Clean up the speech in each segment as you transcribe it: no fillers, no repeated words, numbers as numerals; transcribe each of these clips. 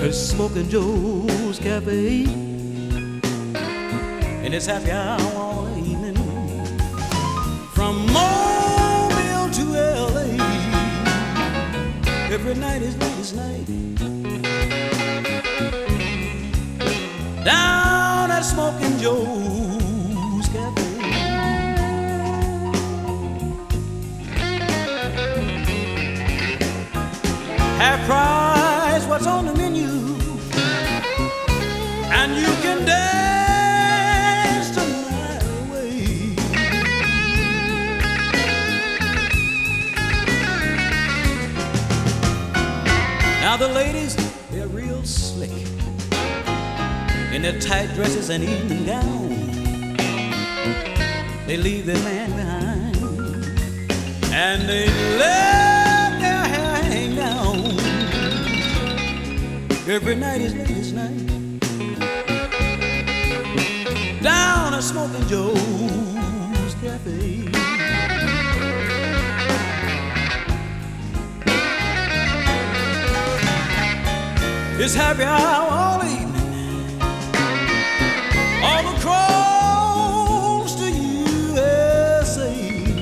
It's Smoking Joe's Cafe, and it's happy hour all evening, from Mobile to L.A. Every night is ladies' night down at Smoking Joe's Cafe. Half price, what's on the menu, and you can dance the night away. Now the ladies, they're real slick in their tight dresses and evening gowns. They leave their man behind and they let their hair hang down. Every night is ladies' night down at Smoking Joe's Cafe. It's happy hour all evening, all across the USA.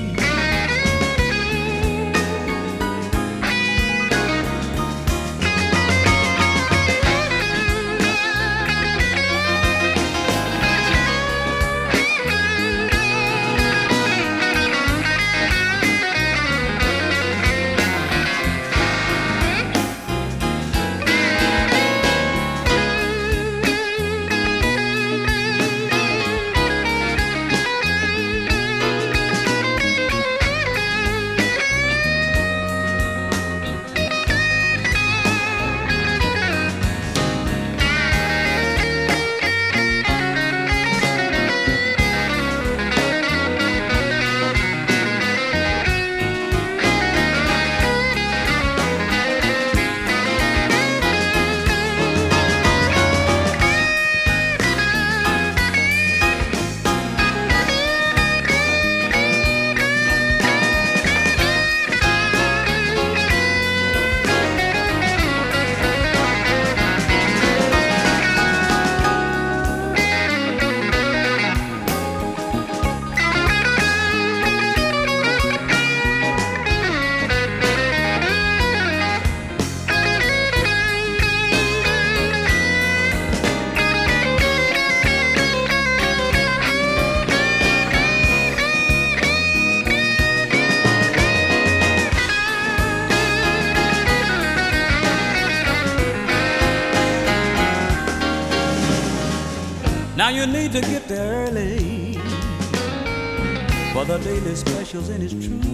Now you need to get there early for the daily specials, and it's true.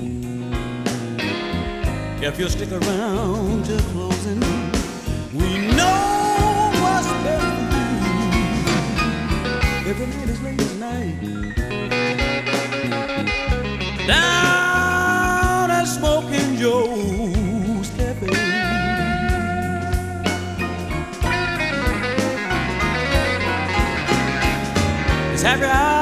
If you stick around till closing, we know what's best for you. Every night is ladies' night down at Smoking Joe's Cafe. Happy hour